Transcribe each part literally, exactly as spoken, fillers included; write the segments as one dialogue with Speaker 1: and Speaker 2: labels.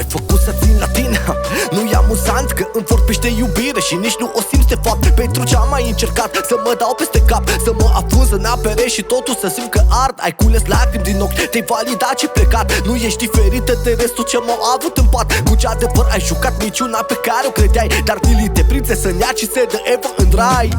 Speaker 1: M-ai făcut să țin la tine. Nu e amuzant că îmi vorbește iubire și nici nu o simți de fapt. Pentru ce am mai încercat să mă dau peste cap, să mă afunz în apere și totul să simt că ard. Ai cules lacrimi din ochi, te-ai validat și plecat. Nu ești diferită de restul ce m-au avut în pat. Cu ce adevăr ai jucat minciuna pe care o credeai, dar Lilith, prințesă în ea și se dă Eva în rai.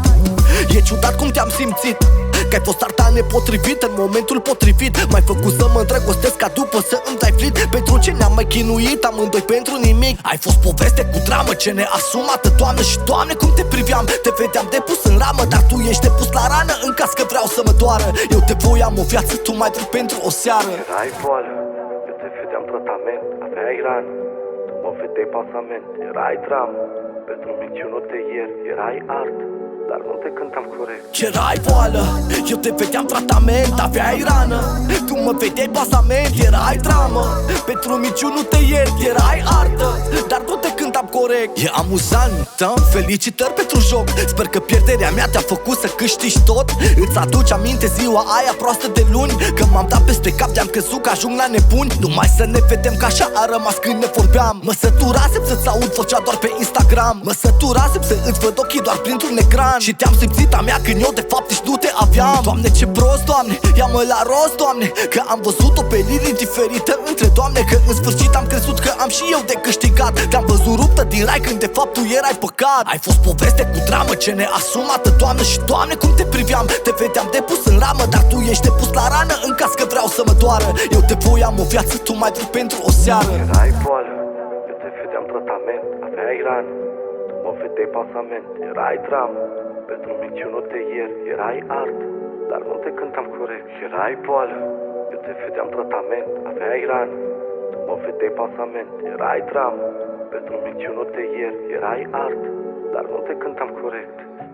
Speaker 1: E ciudat cum te-am simțit, că ai fost arta nepotrivită în momentul potrivit. M-ai făcut să mă îndrăgostesc ca după să îmi dai flit. Pentru ce ne-am mai chinuit amândoi pentru nimic. Ai fost poveste cu dramă ce neasumată, Doamne. Și Doamne cum te priveam, te vedeam depus în ramă, dar tu ești depus la rană în caz că vreau să mă doară. Eu te voiam o viață, tu mai vrei pentru o seară.
Speaker 2: Erai boală, eu te vedeam tratament, aveai rană, tu mă vedeai pasament. Erai dramă, pentru minciuni nu te iert, erai art, dar nu te cântam corect.
Speaker 1: Erai boală, eu te vedeam tratament, aveai rană, tu mă vedeai pasament. Erai dramă, pentru minciuni nu te iert, erai artă, dar nu te cântam corect. E amuzant, felicitări pentru joc. Sper că pierderea mea te-a făcut să câștigi tot. Îți aduci aminte ziua aia proastă de luni, că m-am dat peste cap, de-am crezut că ajung la nebuni. Numai să ne vedem, că așa a rămas când ne vorbeam. Mă săturasem să-ți aud vocea doar pe Instagram. Mă săturasem să îți văd ochii doar printr-un ecran. Și te-am simțit a mea când eu de fapt nici nu te aveam. Doamne ce prost, Doamne, ia-mă la rost, Doamne, că am văzut-o pe Lilith diferită între doamne. Că în sfârșit am crezut că am și eu de câștigat. Te-am văzut ruptă din rai când de fapt tu erai păcat. Ai fost poveste cu dramă ce neasumată, Doamne. Și Doamne cum te priveam, te vedeam depus în ramă, dar tu ești depus la rană în caz că vreau să mă doară. Eu te voiam o viață, tu mai vrei pentru o seară.
Speaker 2: Erai boală, eu te vedeam tratament, aveai rană, tu mă vedeai pasament. Erai dramă, pentru minciuni nu te iert, erai art, dar nu te cântam corect. Erai boală, eu te vedeam tratament, aveai rană, tu mă vedeai pasament. Erai dramă, pentru minciuni nu te iert, erai art, dar nu te cântam corect.